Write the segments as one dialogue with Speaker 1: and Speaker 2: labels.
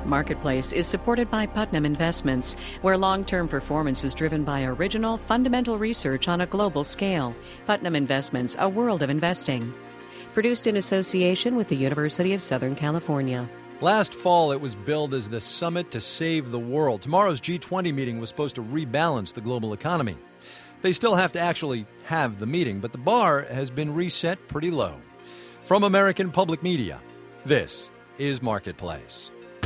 Speaker 1: Marketplace is supported by Putnam Investments, where long-term performance is driven by original, fundamental research on a global scale. Putnam Investments, a world of investing. Produced in association with the University of Southern California.
Speaker 2: Last fall, it was billed as the Summit to Save the World. Tomorrow's G20 meeting was supposed to rebalance the global economy. They still have to actually have the meeting, but the bar has been reset pretty low. From American Public Media, this is Marketplace.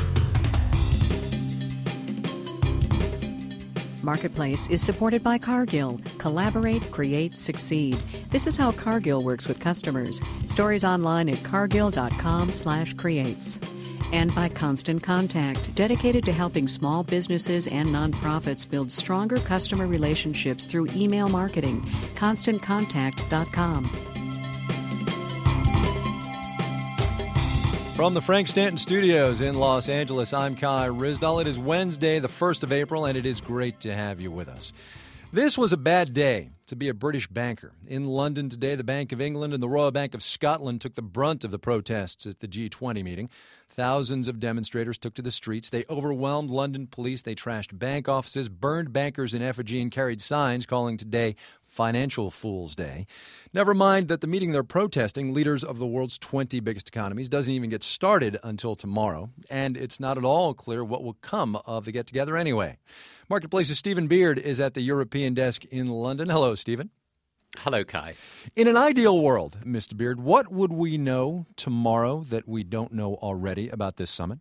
Speaker 1: Marketplace is supported by Cargill. Collaborate, create, succeed. This is how Cargill works with customers. Stories online at cargill.com/creates. And by Constant Contact, dedicated to helping small businesses and nonprofits build stronger customer relationships through email marketing. ConstantContact.com.
Speaker 2: From the Frank Stanton Studios in Los Angeles, I'm Kai Ryssdal. It is Wednesday, the 1st of April, and it is great to have you with us. This was a bad day to be a British banker. In London today, the Bank of England and the Royal Bank of Scotland took the brunt of the protests at the G20 meeting. Thousands of demonstrators took to the streets. They overwhelmed London police. They trashed bank offices, burned bankers in effigy, and carried signs calling today Financial Fool's Day. Never mind that the meeting they're protesting, leaders of the world's 20 biggest economies, doesn't even get started until tomorrow. And it's not at all clear what will come of the get-together anyway. Marketplace's Stephen Beard is at the European desk in London. Hello, Stephen.
Speaker 3: Hello, Kai.
Speaker 2: In an ideal world, Mr. Beard, what would we know tomorrow that we don't know already about this summit?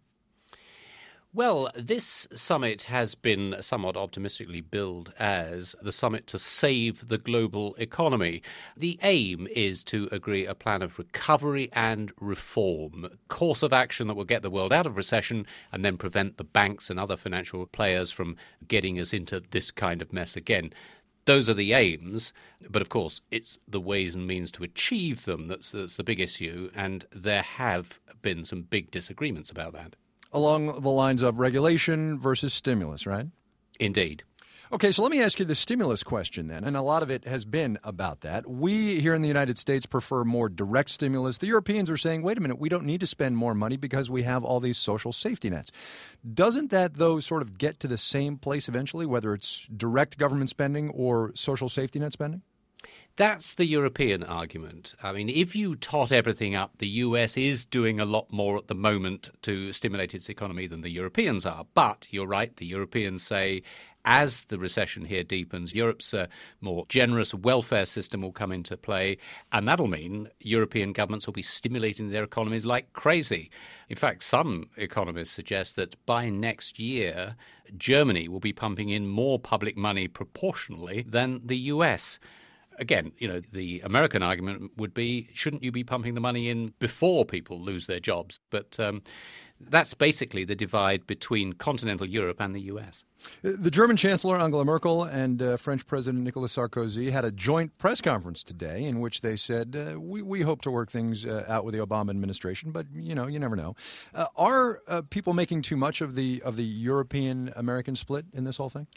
Speaker 3: Well, this summit has been somewhat optimistically billed as the summit to save the global economy. The aim is to agree a plan of recovery and reform, course of action that will get the world out of recession and then prevent the banks and other financial players from getting us into this kind of mess again. Those are the aims, but of course it's the ways and means to achieve them that's the big issue, and there have been some big disagreements about that.
Speaker 2: Along the lines of regulation versus stimulus, right?
Speaker 3: Indeed.
Speaker 2: Okay, so let me ask you the stimulus question then, and a lot of it has been about that. We here in the United States prefer more direct stimulus. The Europeans are saying, wait a minute, we don't need to spend more money because we have all these social safety nets. Doesn't that, though, sort of get to the same place eventually, whether it's direct government spending or social safety net spending?
Speaker 3: That's the European argument. I mean, if you tot everything up, the US is doing a lot more at the moment to stimulate its economy than the Europeans are. But you're right, the Europeans say as the recession here deepens, Europe's more generous welfare system will come into play, and that'll mean European governments will be stimulating their economies like crazy. In fact, some economists suggest that by next year, Germany will be pumping in more public money proportionally than the US. Again, the American argument would be, shouldn't you be pumping the money in before people lose their jobs? But that's basically the divide between continental Europe and the U.S.
Speaker 2: The German Chancellor Angela Merkel and French President Nicolas Sarkozy had a joint press conference today in which they said, we hope to work things out with the Obama administration, but, you never know. Are people making too much of the European-American split in this whole thing?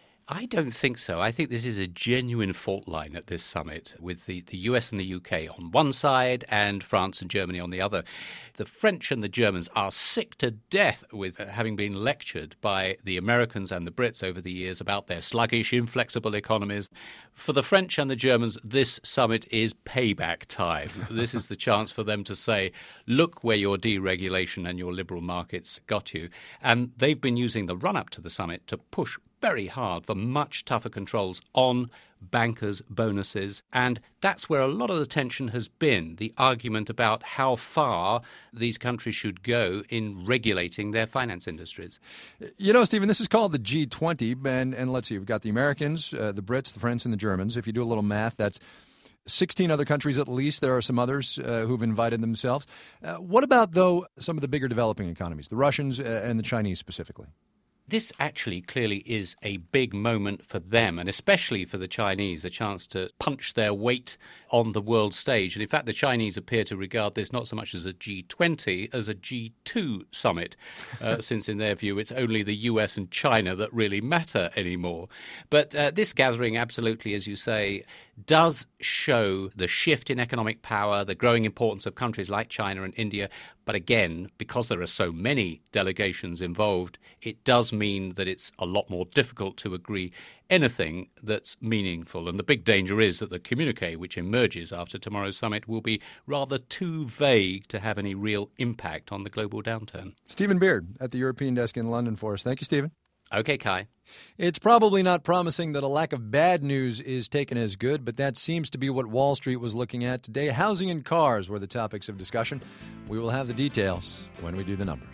Speaker 3: I don't think so. I think this is a genuine fault line at this summit with the US and the UK on one side and France and Germany on the other. The French and the Germans are sick to death with having been lectured by the Americans and the Brits over the years about their sluggish, inflexible economies. For the French and the Germans, this summit is payback time. This is the chance for them to say, look where your deregulation and your liberal markets got you. And they've been using the run-up to the summit to push very hard for much tougher controls on bankers' bonuses. And that's where a lot of the tension has been, the argument about how far these countries should go in regulating their finance industries.
Speaker 2: Stephen, this is called the G20. And let's see, we've got the Americans, the Brits, the French, and the Germans. If you do a little math, that's 16 other countries at least. There are some others who've invited themselves. What about, though, some of the bigger developing economies, the Russians and the Chinese specifically?
Speaker 3: This actually clearly is a big moment for them, and especially for the Chinese, a chance to punch their weight on the world stage. And in fact, the Chinese appear to regard this not so much as a G20 as a G2 summit, since in their view it's only the US and China that really matter anymore. But this gathering absolutely, as you say, does show the shift in economic power, the growing importance of countries like China and India, But again, because there are so many delegations involved, it does mean that it's a lot more difficult to agree anything that's meaningful. And the big danger is that the communiqué which emerges after tomorrow's summit will be rather too vague to have any real impact on the global downturn.
Speaker 2: Stephen Beard at the European Desk in London for us. Thank you, Stephen.
Speaker 3: Okay, Kai.
Speaker 2: It's probably not promising that a lack of bad news is taken as good, but that seems to be what Wall Street was looking at today. Housing and cars were the topics of discussion. We will have the details when we do the numbers.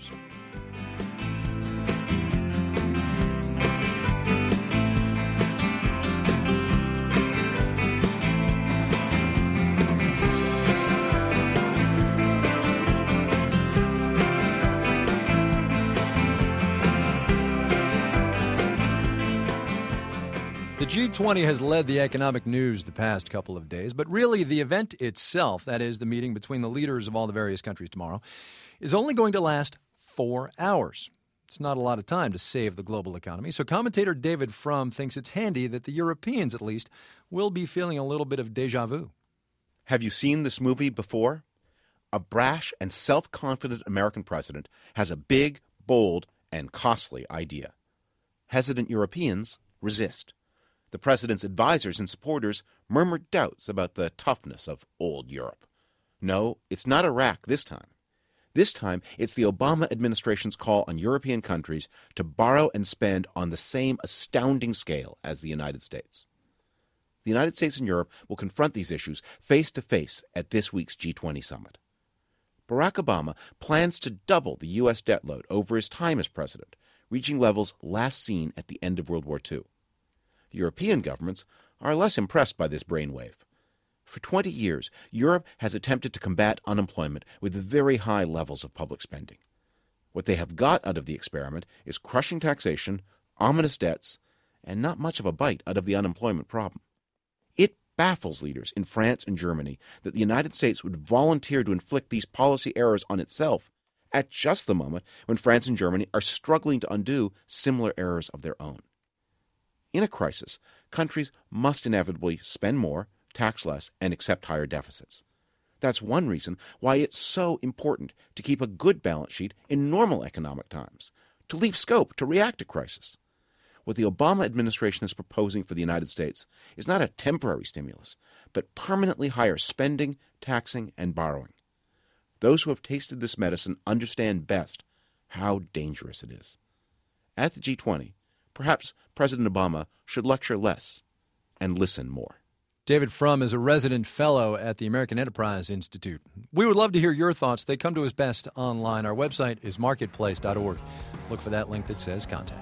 Speaker 2: The G20 has led the economic news the past couple of days, but really the event itself, that is the meeting between the leaders of all the various countries tomorrow, is only going to last 4 hours. It's not a lot of time to save the global economy, so commentator David Frum thinks it's handy that the Europeans, at least, will be feeling a little bit of déjà vu.
Speaker 4: Have you seen this movie before? A brash and self-confident American president has a big, bold, and costly idea. Hesitant Europeans resist. The president's advisors and supporters murmur doubts about the toughness of old Europe. No, it's not Iraq this time. This time, it's the Obama administration's call on European countries to borrow and spend on the same astounding scale as the United States. The United States and Europe will confront these issues face to face at this week's G20 summit. Barack Obama plans to double the U.S. debt load over his time as president, reaching levels last seen at the end of World War II. European governments are less impressed by this brainwave. For 20 years, Europe has attempted to combat unemployment with very high levels of public spending. What they have got out of the experiment is crushing taxation, ominous debts, and not much of a bite out of the unemployment problem. It baffles leaders in France and Germany that the United States would volunteer to inflict these policy errors on itself at just the moment when France and Germany are struggling to undo similar errors of their own. In a crisis, countries must inevitably spend more, tax less, and accept higher deficits. That's one reason why it's so important to keep a good balance sheet in normal economic times, to leave scope to react to crisis. What the Obama administration is proposing for the United States is not a temporary stimulus, but permanently higher spending, taxing, and borrowing. Those who have tasted this medicine understand best how dangerous it is. At the G20, perhaps President Obama should lecture less and listen more.
Speaker 2: David Frum is a resident fellow at the American Enterprise Institute. We would love to hear your thoughts. They come to us best online. Our website is marketplace.org. Look for that link that says contact.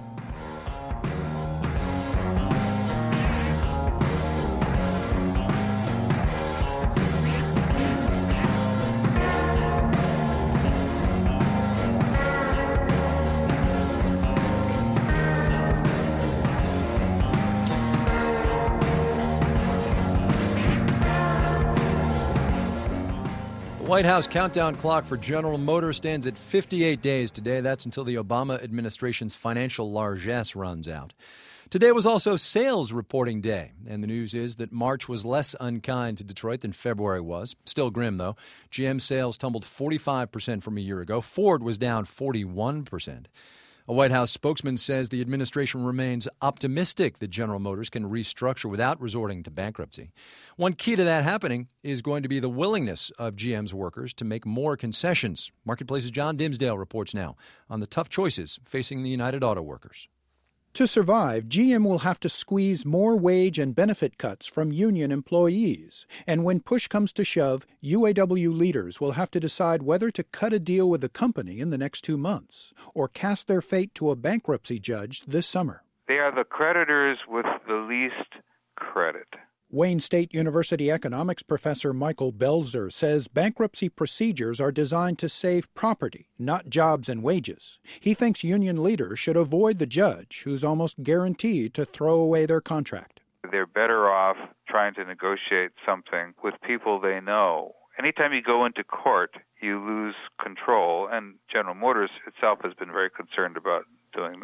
Speaker 2: The White House countdown clock for General Motors stands at 58 days today. That's until the Obama administration's financial largesse runs out. Today was also sales reporting day, and the news is that March was less unkind to Detroit than February was. Still grim, though. GM sales tumbled 45% from a year ago. Ford was down 41%. A White House spokesman says the administration remains optimistic that General Motors can restructure without resorting to bankruptcy. One key to that happening is going to be the willingness of GM's workers to make more concessions. Marketplace's John Dimsdale reports now on the tough choices facing the United Auto Workers.
Speaker 5: To survive, GM will have to squeeze more wage and benefit cuts from union employees. And when push comes to shove, UAW leaders will have to decide whether to cut a deal with the company in the next 2 months or cast their fate to a bankruptcy judge this summer.
Speaker 6: They are the creditors with the least credit.
Speaker 5: Wayne State University economics professor Michael Belzer says bankruptcy procedures are designed to save property, not jobs and wages. He thinks union leaders should avoid the judge, who's almost guaranteed to throw away their contract.
Speaker 6: They're better off trying to negotiate something with people they know. Anytime you go into court, you lose control, and General Motors itself has been very concerned about doing that.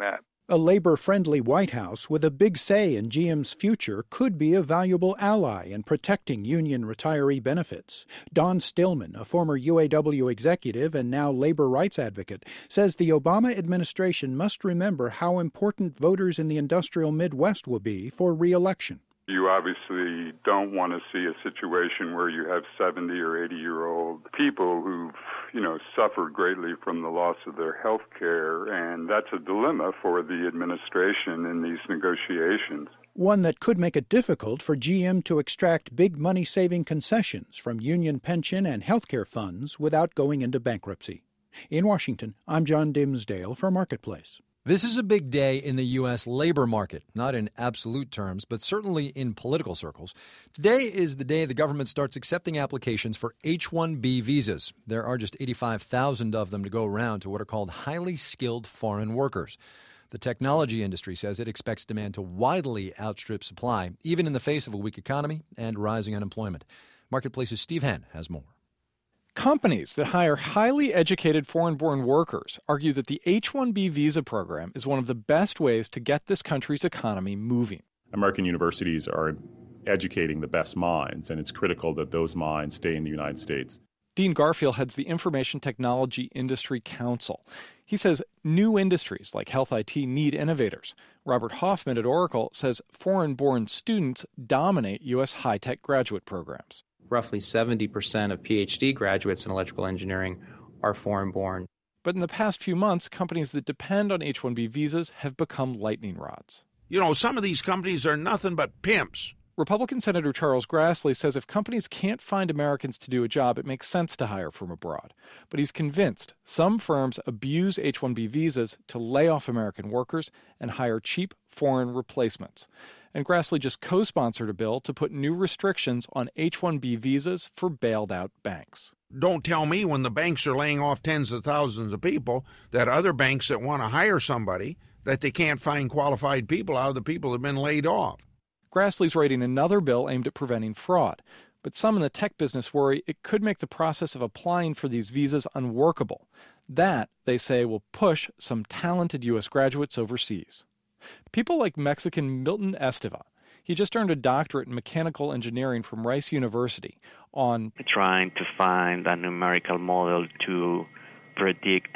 Speaker 5: A labor-friendly White House with a big say in GM's future could be a valuable ally in protecting union retiree benefits. Don Stillman, a former UAW executive and now labor rights advocate, says the Obama administration must remember how important voters in the industrial Midwest will be for re-election.
Speaker 7: You obviously don't want to see a situation where you have 70 or 80-year-old people who've, suffered greatly from the loss of their health care, and that's a dilemma for the administration in these negotiations.
Speaker 5: One that could make it difficult for GM to extract big money-saving concessions from union pension and health care funds without going into bankruptcy. In Washington, I'm John Dimsdale for Marketplace.
Speaker 2: This is a big day in the U.S. labor market, not in absolute terms, but certainly in political circles. Today is the day the government starts accepting applications for H-1B visas. There are just 85,000 of them to go around to what are called highly skilled foreign workers. The technology industry says it expects demand to widely outstrip supply, even in the face of a weak economy and rising unemployment. Marketplace's Steve Henn has more.
Speaker 8: Companies that hire highly educated foreign-born workers argue that the H-1B visa program is one of the best ways to get this country's economy moving.
Speaker 9: American universities are educating the best minds, and it's critical that those minds stay in the United States.
Speaker 8: Dean Garfield heads the Information Technology Industry Council. He says new industries like health IT need innovators. Robert Hoffman at Oracle says foreign-born students dominate U.S. high-tech graduate programs.
Speaker 10: Roughly 70% of PhD graduates in electrical engineering are foreign-born.
Speaker 8: But in the past few months, companies that depend on H-1B visas have become lightning rods.
Speaker 11: Some of these companies are nothing but pimps.
Speaker 8: Republican Senator Charles Grassley says if companies can't find Americans to do a job, it makes sense to hire from abroad. But he's convinced some firms abuse H-1B visas to lay off American workers and hire cheap foreign replacements. And Grassley just co-sponsored a bill to put new restrictions on H-1B visas for bailed-out banks.
Speaker 11: Don't tell me when the banks are laying off tens of thousands of people that other banks that want to hire somebody that they can't find qualified people out of the people that have been laid off.
Speaker 8: Grassley's writing another bill aimed at preventing fraud. But some in the tech business worry it could make the process of applying for these visas unworkable. That, they say, will push some talented U.S. graduates overseas. People like Mexican Milton Esteva. He just earned a doctorate in mechanical engineering from Rice University on
Speaker 12: trying to find a numerical model to predict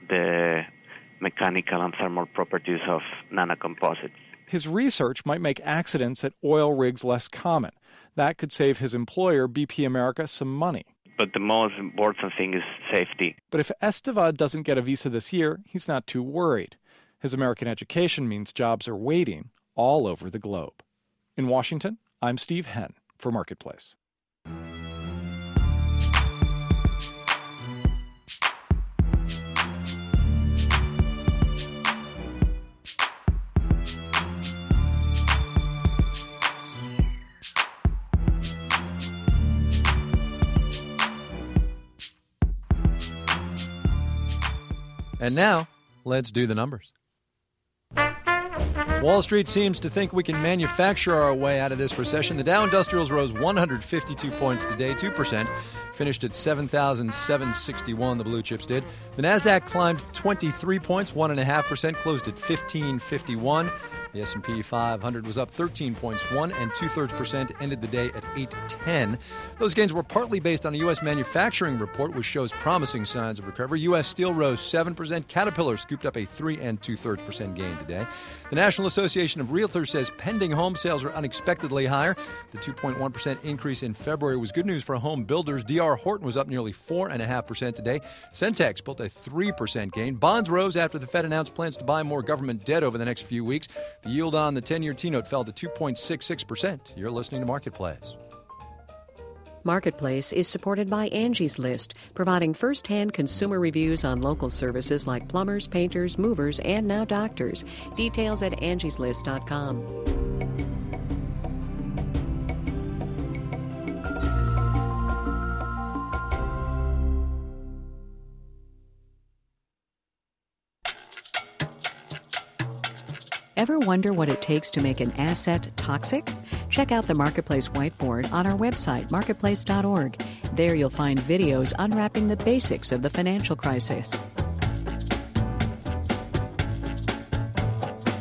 Speaker 12: the mechanical and thermal properties of nanocomposites.
Speaker 8: His research might make accidents at oil rigs less common. That could save his employer, BP America, some money.
Speaker 12: But the most important thing is safety.
Speaker 8: But if Esteva doesn't get a visa this year, he's not too worried. His American education means jobs are waiting all over the globe. In Washington, I'm Steve Henn for Marketplace.
Speaker 2: And now, let's do the numbers. Wall Street seems to think we can manufacture our way out of this recession. The Dow Industrials rose 152 points today, 2%, finished at 7,761, the blue chips did. The Nasdaq climbed 23 points, 1.5%, closed at 1551. The S&P 500 was up 13 points, 1 2/3%, ended the day at 810. Those gains were partly based on a U.S. manufacturing report, which shows promising signs of recovery. U.S. steel rose 7%. Caterpillar scooped up a 3 2/3% gain today. The National Association of Realtors says pending home sales are unexpectedly higher. The 2.1% increase in February was good news for home builders. D.R. Horton was up nearly 4.5% today. Centex built a 3% gain. Bonds rose after the Fed announced plans to buy more government debt over the next few weeks. The yield on the 10-year T-note fell to 2.66%. You're listening to Marketplace.
Speaker 1: Marketplace is supported by Angie's List, providing first-hand consumer reviews on local services like plumbers, painters, movers, and now doctors. Details at angieslist.com. Ever wonder what it takes to make an asset toxic? Check out the Marketplace whiteboard on our website, marketplace.org. There you'll find videos unwrapping the basics of the financial crisis.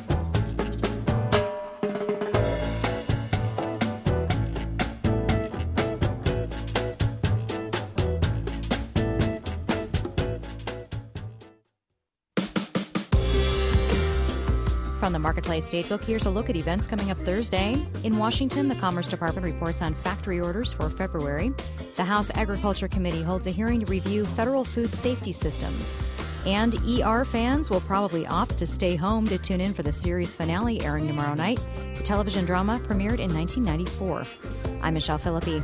Speaker 13: From the Marketplace Statebook, here's a look at events coming up Thursday. In Washington, the Commerce Department reports on factory orders for February. The House Agriculture Committee holds a hearing to review federal food safety systems. And ER fans will probably opt to stay home to tune in for the series finale airing tomorrow night. The television drama premiered in 1994. I'm Michelle Philippi.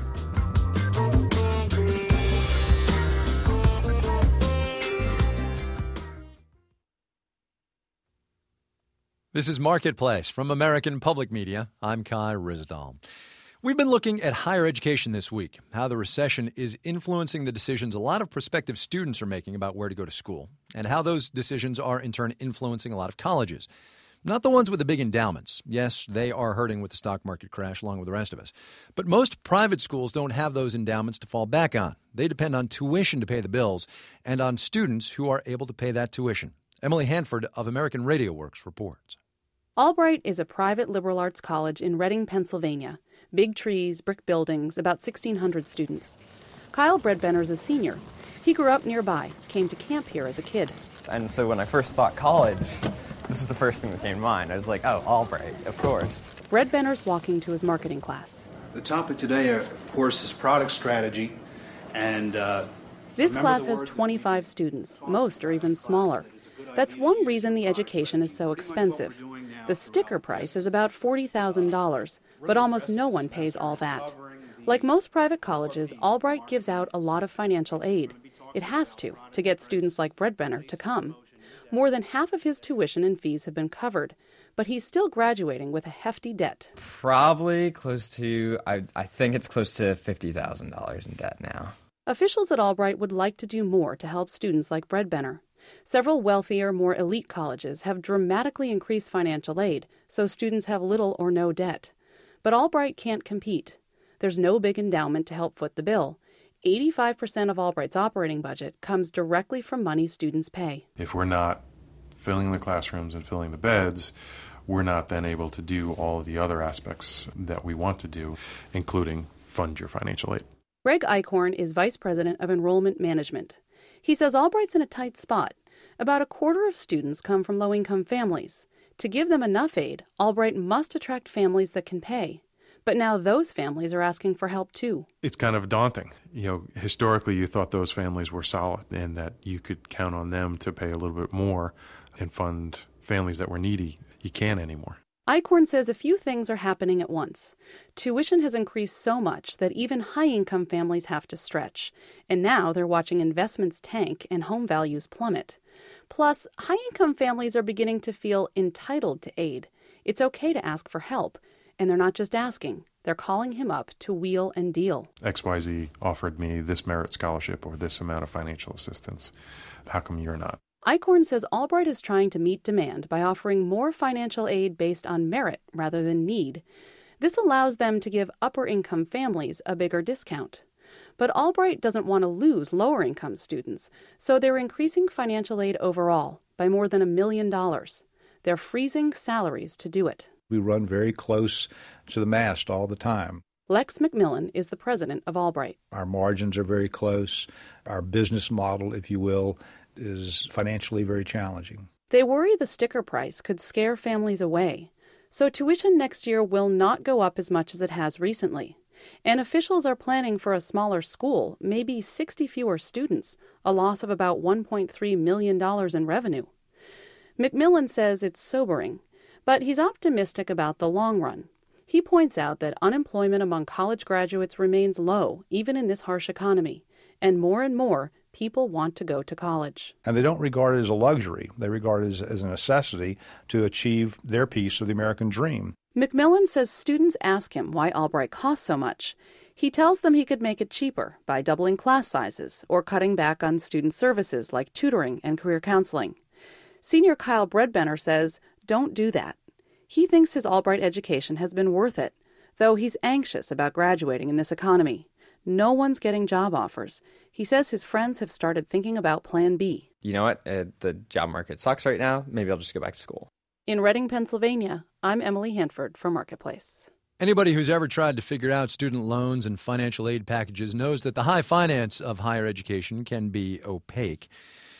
Speaker 2: This is Marketplace from American Public Media. I'm Kai Ryssdal. We've been looking at higher education this week, how the recession is influencing the decisions a lot of prospective students are making about where to go to school, and how those decisions are in turn influencing a lot of colleges. Not the ones with the big endowments. Yes, they are hurting with the stock market crash along with the rest of us. But most private schools don't have those endowments to fall back on. They depend on tuition to pay the bills and on students who are able to pay that tuition. Emily Hanford of American Radio Works reports.
Speaker 14: Albright is a private liberal arts college in Reading, Pennsylvania. Big trees, brick buildings, about 1,600 students. Kyle Bredbenner is a senior. He grew up nearby, came to camp here as a kid.
Speaker 15: And so when I first thought college, this was the first thing that came to mind. I was like, oh, Albright, of course.
Speaker 14: Bredbenner's walking to his marketing class.
Speaker 16: The topic today, of course, is product strategy. And
Speaker 14: this class has 25 students. Most are even smaller. That's one reason the education is so expensive. The sticker price is about $40,000, but almost no one pays all that. Like most private colleges, Albright gives out a lot of financial aid. It has to get students like Bredbenner to come. More than half of his tuition and fees have been covered, but he's still graduating with a hefty debt.
Speaker 15: Probably close to, I think it's close to $50,000 in debt now.
Speaker 14: Officials at Albright would like to do more to help students like Bredbenner. Several wealthier, more elite colleges have dramatically increased financial aid, so students have little or no debt. But Albright can't compete. There's no big endowment to help foot the bill. 85% of Albright's operating budget comes directly from money students pay.
Speaker 17: If we're not filling the classrooms and filling the beds, we're not then able to do all of the other aspects that we want to do, including fund your financial aid.
Speaker 14: Greg Eichhorn is Vice President of Enrollment Management. He says Albright's in a tight spot. About a quarter of students come from low-income families. To give them enough aid, Albright must attract families that can pay. But now those families are asking for help too.
Speaker 17: It's kind of daunting. Historically you thought those families were solid and that you could count on them to pay a little bit more and fund families that were needy. You can't anymore.
Speaker 14: Eichhorn says a few things are happening at once. Tuition has increased so much that even high-income families have to stretch. And now they're watching investments tank and home values plummet. Plus, high-income families are beginning to feel entitled to aid. It's okay to ask for help. And they're not just asking. They're calling him up to wheel and deal.
Speaker 17: XYZ offered me this merit scholarship or this amount of financial assistance. How come you're not?
Speaker 14: Eichhorn says Albright is trying to meet demand by offering more financial aid based on merit rather than need. This allows them to give upper-income families a bigger discount. But Albright doesn't want to lose lower-income students, so they're increasing financial aid overall by more than $1 million. They're freezing salaries to do it.
Speaker 18: We run very close to the mast all the time.
Speaker 14: Lex McMillan is the president of Albright.
Speaker 18: Our margins are very close. Our business model, if you will, is financially very challenging.
Speaker 14: They worry the sticker price could scare families away. So tuition next year will not go up as much as it has recently. And officials are planning for a smaller school, maybe 60 fewer students, a loss of about $1.3 million in revenue. McMillan says it's sobering, but he's optimistic about the long run. He points out that unemployment among college graduates remains low, even in this harsh economy, and more people want to go to college.
Speaker 18: And they don't regard it as a luxury. They regard it as a necessity to achieve their piece of the American dream.
Speaker 14: McMillan says students ask him why Albright costs so much. He tells them he could make it cheaper by doubling class sizes or cutting back on student services like tutoring and career counseling. Senior Kyle Bredbenner says, don't do that. He thinks his Albright education has been worth it, though he's anxious about graduating in this economy. No one's getting job offers. He says his friends have started thinking about Plan B.
Speaker 15: You know what? The job market sucks right now. Maybe I'll just go back to school.
Speaker 14: In Reading, Pennsylvania, I'm Emily Hanford for Marketplace.
Speaker 2: Anybody who's ever tried to figure out student loans and financial aid packages knows that the high finance of higher education can be opaque.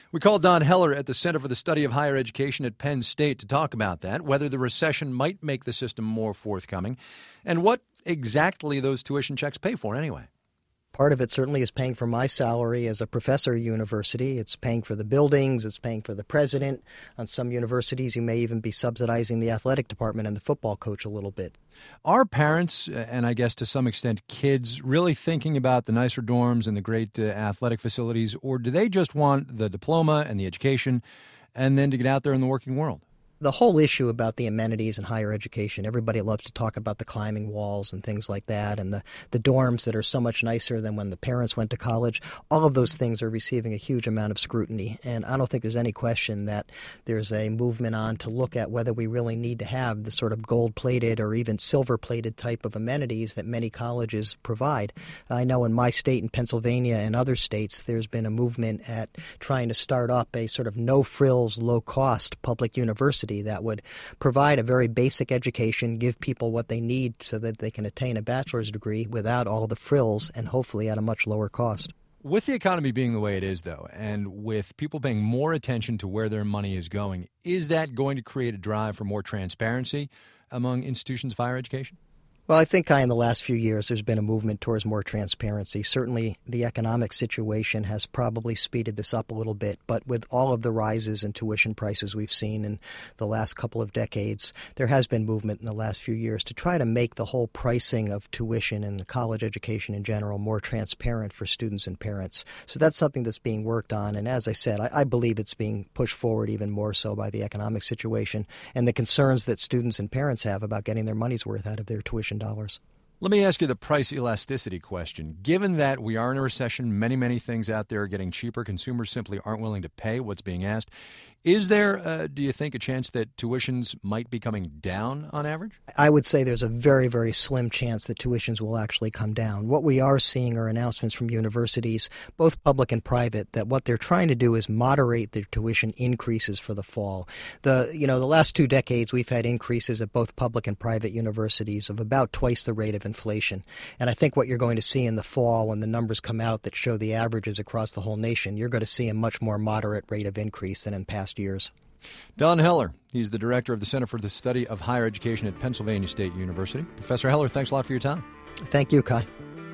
Speaker 2: We called Don Heller at the Center for the Study of Higher Education at Penn State to talk about that, whether the recession might make the system more forthcoming, and what exactly those tuition checks pay for anyway.
Speaker 19: Part of it certainly is paying for my salary as a professor at a university. It's paying for the buildings. It's paying for the president. On some universities, you may even be subsidizing the athletic department and the football coach a little bit.
Speaker 2: Are parents, and I guess to some extent kids, really thinking about the nicer dorms and the great athletic facilities, or do they just want the diploma and the education and then to get out there in the working world?
Speaker 19: The whole issue about the amenities in higher education, everybody loves to talk about the climbing walls and things like that, and the dorms that are so much nicer than when the parents went to college. All of those things are receiving a huge amount of scrutiny, and I don't think there's any question that there's a movement on to look at whether we really need to have the sort of gold-plated or even silver-plated type of amenities that many colleges provide. I know in my state, in Pennsylvania and other states, there's been a movement at trying to start up a sort of no-frills, low-cost public university that would provide a very basic education, give people what they need so that they can attain a bachelor's degree without all the frills and hopefully at a much lower cost.
Speaker 2: With the economy being the way it is, though, and with people paying more attention to where their money is going, is that going to create a drive for more transparency among institutions of higher education?
Speaker 19: Well, I think in the last few years there's been a movement towards more transparency. Certainly the economic situation has probably speeded this up a little bit, but with all of the rises in tuition prices we've seen in the last couple of decades, there has been movement in the last few years to try to make the whole pricing of tuition and the college education in general more transparent for students and parents. So that's something that's being worked on, and as I said, I believe it's being pushed forward even more so by the economic situation and the concerns that students and parents have about getting their money's worth out of their tuition dollars.
Speaker 2: Let me ask you the price elasticity question. Given that we are in a recession, many things out there are getting cheaper, consumers simply aren't willing to pay what's being asked. Is there, do you think, a chance that tuitions might be coming down on average?
Speaker 19: I would say there's a very, very slim chance that tuitions will actually come down. What we are seeing are announcements from universities, both public and private, that what they're trying to do is moderate their tuition increases for the fall. The last 2 decades, we've had increases at both public and private universities of about twice the rate of inflation. And I think what you're going to see in the fall when the numbers come out that show the averages across the whole nation, you're going to see a much more moderate rate of increase than in past years.
Speaker 2: Don Heller, he's the director of the Center for the Study of Higher Education at Pennsylvania State University. Professor Heller, thanks a lot for your time.
Speaker 19: Thank you, Kai.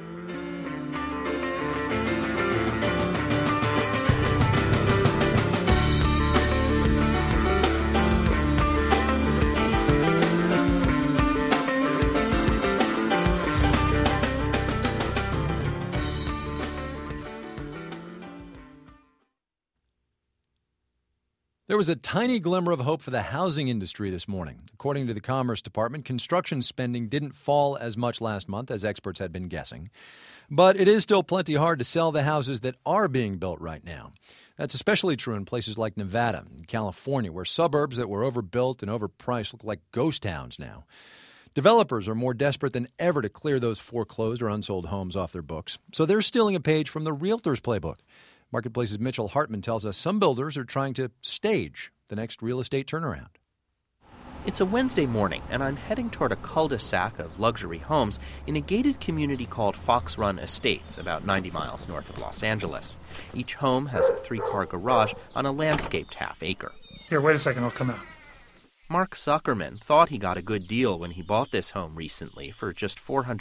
Speaker 2: There was a tiny glimmer of hope for the housing industry this morning. According to the Commerce Department, construction spending didn't fall as much last month as experts had been guessing. But it is still plenty hard to sell the houses that are being built right now. That's especially true in places like Nevada and California, where suburbs that were overbuilt and overpriced look like ghost towns now. Developers are more desperate than ever to clear those foreclosed or unsold homes off their books, so they're stealing a page from the realtor's playbook. Marketplace's Mitchell Hartman tells us some builders are trying to stage the next real estate turnaround.
Speaker 20: It's a Wednesday morning, and I'm heading toward a cul-de-sac of luxury homes in a gated community called Fox Run Estates, about 90 miles north of Los Angeles. Each home has a 3-car garage on a landscaped half-acre.
Speaker 21: Here, wait a second, I'll come out.
Speaker 20: Mark Zuckerman thought he got a good deal when he bought this home recently for just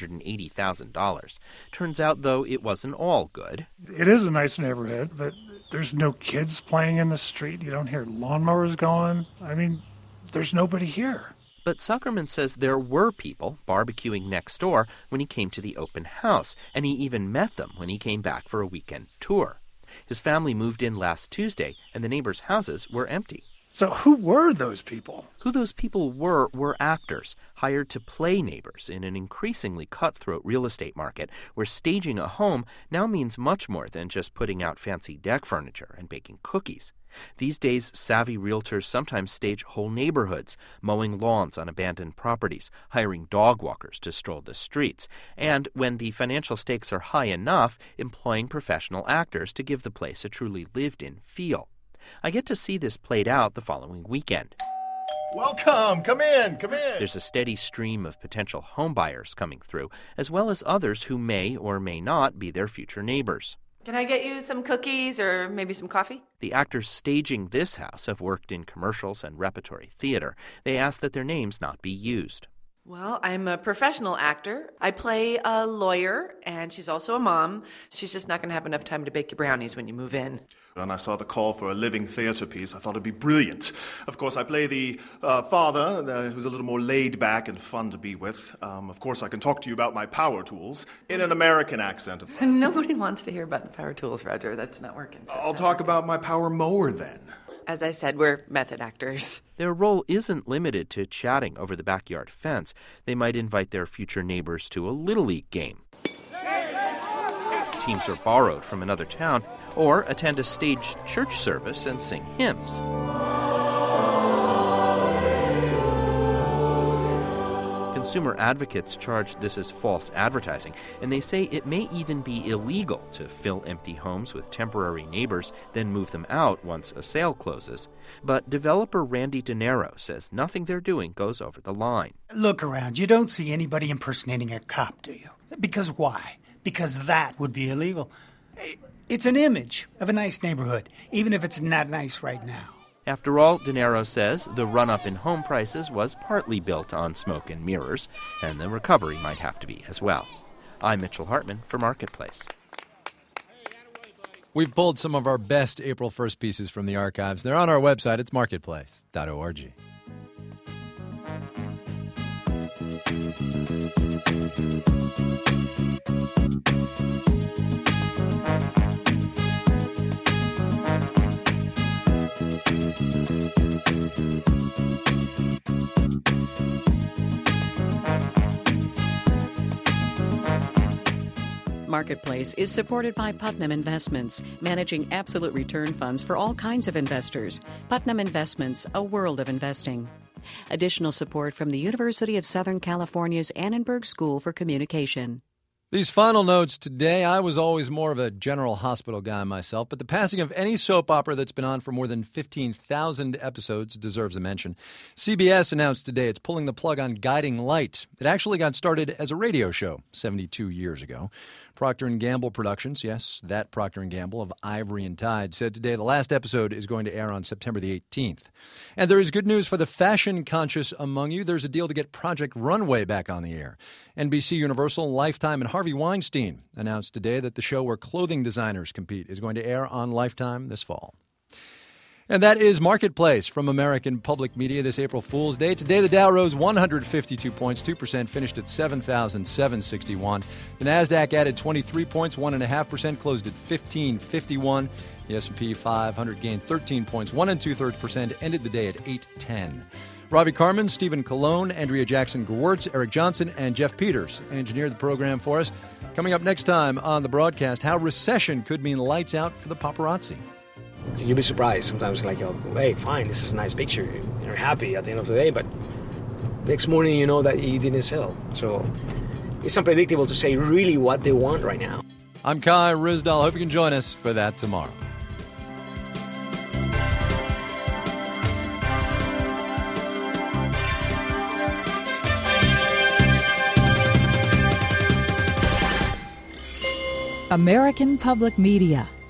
Speaker 20: $480,000. Turns out, though, it wasn't all good.
Speaker 21: It is a nice neighborhood, but there's no kids playing in the street. You don't hear lawnmowers going. I mean, there's nobody here.
Speaker 20: But Zuckerman says there were people barbecuing next door when he came to the open house, and he even met them when he came back for a weekend tour. His family moved in last Tuesday, and the neighbors' houses were empty.
Speaker 21: So who were those people?
Speaker 20: Who those people were actors hired to play neighbors in an increasingly cutthroat real estate market where staging a home now means much more than just putting out fancy deck furniture and baking cookies. These days, savvy realtors sometimes stage whole neighborhoods, mowing lawns on abandoned properties, hiring dog walkers to stroll the streets, and, when the financial stakes are high enough, employing professional actors to give the place a truly lived-in feel. I get to see this played out the following weekend.
Speaker 22: Welcome! Come in!
Speaker 20: There's a steady stream of potential homebuyers coming through, as well as others who may or may not be their future neighbors.
Speaker 3: Can I get you some cookies or maybe some coffee?
Speaker 20: The actors staging this house have worked in commercials and repertory theater. They ask that their names not be used.
Speaker 3: Well, I'm a professional actor. I play a lawyer, and she's also a mom. She's just not going to have enough time to bake your brownies when you move in.
Speaker 22: When I saw the call for a living theater piece, I thought it'd be brilliant. Of course, I play the father, who's a little more laid back and fun to be with. Of course, I can talk to you about my power tools in an American accent.
Speaker 3: Nobody wants to hear about the power tools, Roger. That's not working.
Speaker 22: I'll talk about my power mower then.
Speaker 3: As I said, we're method actors.
Speaker 20: Their role isn't limited to chatting over the backyard fence. They might invite their future neighbors to a Little League game. Teams are borrowed from another town, or attend a staged church service and sing hymns. Consumer advocates charge this as false advertising, and they say it may even be illegal to fill empty homes with temporary neighbors, then move them out once a sale closes. But developer Randy DeNaro says nothing they're doing goes over the line.
Speaker 4: Look around. You don't see anybody impersonating a cop, do you? Because why? Because that would be illegal. It's an image of a nice neighborhood, even if it's not nice right now.
Speaker 20: After all, DeNaro says the run-up in home prices was partly built on smoke and mirrors, and the recovery might have to be as well. I'm Mitchell Hartman for Marketplace.
Speaker 2: We've pulled some of our best April 1st pieces from the archives. They're on our website. It's marketplace.org.
Speaker 1: Marketplace is supported by Putnam Investments, managing absolute return funds for all kinds of investors. Putnam Investments, a world of investing. Additional support from the University of Southern California's Annenberg School for Communication.
Speaker 2: These final notes today, I was always more of a General Hospital guy myself, but the passing of any soap opera that's been on for more than 15,000 episodes deserves a mention. CBS announced today it's pulling the plug on Guiding Light. It actually got started as a radio show 72 years ago. Procter & Gamble Productions, yes, that Procter & Gamble of Ivory and Tide, said today the last episode is going to air on September the 18th. And there is good news for the fashion-conscious among you. There's a deal to get Project Runway back on the air. NBC Universal, Lifetime, and Harvey Weinstein announced today that the show where clothing designers compete is going to air on Lifetime this fall. And that is Marketplace from American Public Media this April Fool's Day. Today, the Dow rose 152 points, 2%, finished at 7,761. The NASDAQ added 23 points, 1.5%, closed at 1551. The S&P 500 gained 13 points, 1 2/3%, ended the day at 810. Ravi Carmen, Stephen Colon, Andrea Jackson-Gewirtz, Eric Johnson, and Jeff Peters engineered the program for us. Coming up next time on the broadcast, how recession could mean lights out for the paparazzi.
Speaker 23: You'll be surprised sometimes, like, hey, fine, this is a nice picture. You're happy at the end of the day, but next morning you know that it didn't sell. So it's unpredictable to say really what they want right now.
Speaker 2: I'm Kai Ryssdal. Hope you can join us for that tomorrow.
Speaker 24: American Public Media